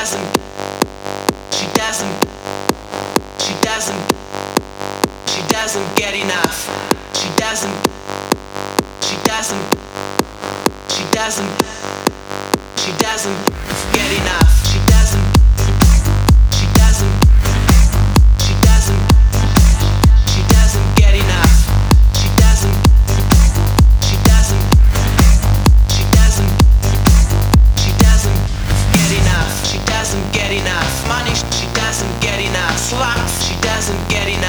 doesn't, she doesn't, she doesn't, she doesn't get enough. She doesn't, she doesn't, she doesn't, she doesn't get enough. She doesn't, she doesn't, she doesn't, she doesn't get enough. She doesn't, she doesn't, she doesn't, she doesn't get enough. She doesn't get enough money. She doesn't get enough love. She doesn't get enough.